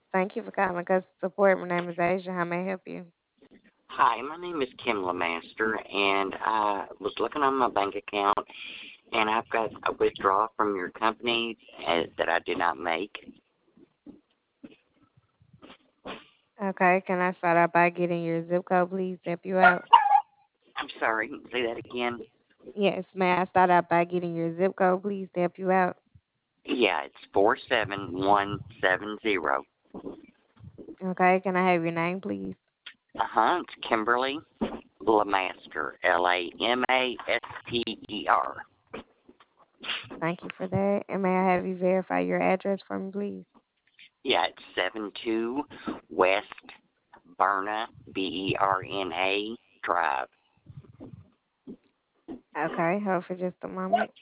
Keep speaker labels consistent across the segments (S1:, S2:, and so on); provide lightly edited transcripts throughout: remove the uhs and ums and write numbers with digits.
S1: Thank you for calling Customer Support. My name is Asia. How may I help you?
S2: Hi, my name is Kim Lemaster, and I was looking on my bank account, and I've got a withdrawal from your company that I did not make.
S1: Okay, can I start out by getting your zip code, please? Help you out.
S2: I'm sorry, say that again.
S1: Yes, may I start out by getting your zip code, please? Help you out.
S2: Yeah, it's 47170.
S1: Okay, can I have your name, please?
S2: It's Kimberly Lemaster, Lamaster.
S1: Thank you for that. And may I have you verify your address for me, please?
S2: Yeah, it's 72 West Berna, Berna Drive.
S1: Okay, hold for just a moment.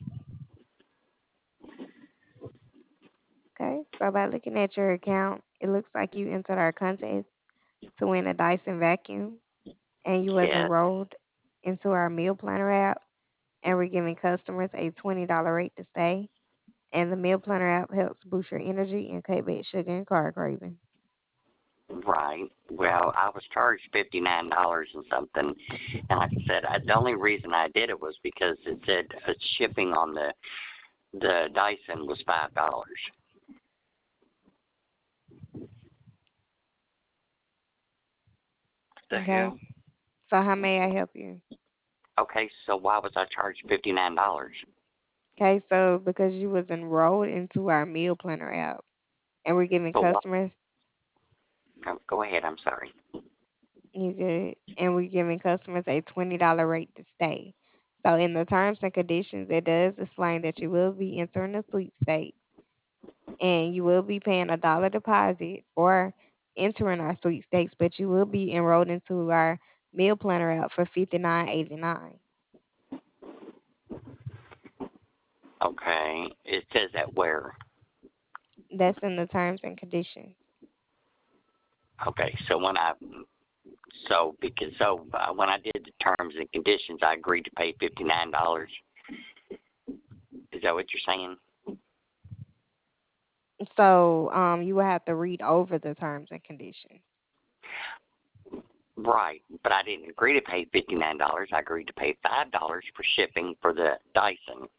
S1: Okay, so by looking at your account, it looks like you entered our contest to win a Dyson vacuum, and you was
S2: Yes,
S1: enrolled into our meal planner app, and we're giving customers a $20 rate to stay. And the meal planner app helps boost your energy and cut back sugar and carb craving.
S2: right. Well, I was charged $59 and something, and like I said, the only reason I did it was because it said shipping on the Dyson was $5. The
S1: Okay.
S2: hell?
S1: So how may I help you?
S2: Okay, so why was I charged $59?
S1: Okay, so because you was enrolled into our meal planner app, and we're giving
S2: But what?
S1: customers
S2: Go ahead. I'm sorry.
S1: you good, and we're giving customers a $20 rate to stay. So in the terms and conditions, it does explain that you will be entering a sweepstakes, and you will be paying $1 deposit or entering our sweepstakes, but you will be enrolled into our meal planner app for $59.89.
S2: Okay, it says that where?
S1: That's in the terms and conditions.
S2: Okay, so when I did the terms and conditions, I agreed to pay $59. Is that what you're saying?
S1: So you will have to read over the terms and conditions.
S2: Right, but I didn't agree to pay $59. I agreed to pay $5 for shipping for the Dyson.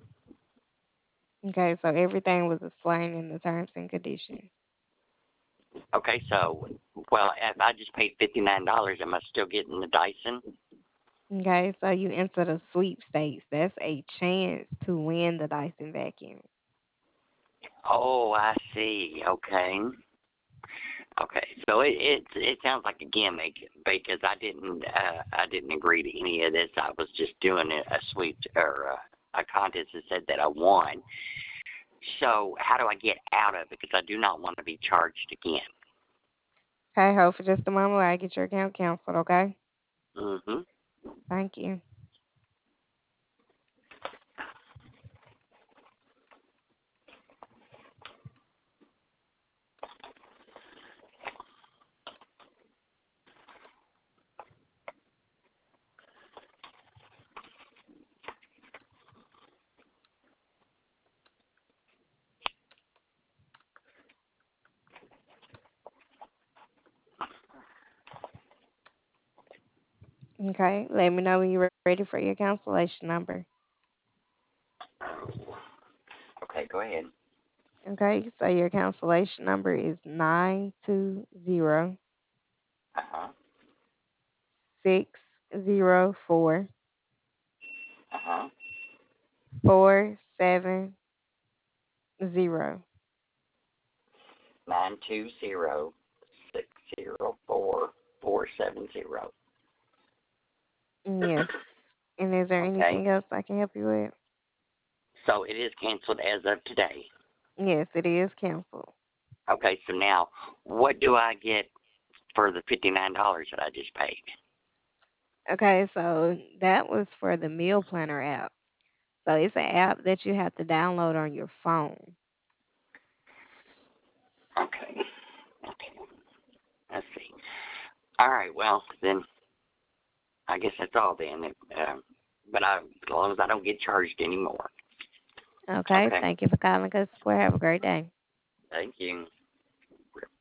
S1: Okay, so everything was explained in the terms and conditions.
S2: Okay, so if I just paid $59, am I still getting the Dyson?
S1: Okay, so you enter the sweepstakes. That's a chance to win the Dyson vacuum.
S2: Oh, I see. Okay. Okay, so it sounds like a gimmick because I didn't agree to any of this. I was just doing a sweep or a contest that said that I won. So how do I get out of it? Because I do not want to be charged again.
S1: Okay, hold for just a moment while I get your account canceled, okay?
S2: Mhm.
S1: Thank you. Okay, let me know when you're ready for your cancellation number.
S2: Okay, go ahead.
S1: Okay, so your cancellation number is 920
S2: Uh huh.
S1: 604
S2: Uh huh.
S1: 470.
S2: 920-604-470.
S1: Yes. And is there
S2: Okay.
S1: anything else I can help you with?
S2: So it is canceled as of today.
S1: Yes, it is canceled.
S2: Okay, so now what do I get for the $59 that I just paid?
S1: Okay, so that was for the meal planner app. So it's an app that you have to download on your phone.
S2: Okay. Okay. Let's see. All right. Well, then I guess that's all then. As long as I don't get charged anymore.
S1: Okay,
S2: Okay.
S1: thank you for calling us. Have a great day.
S2: Thank you.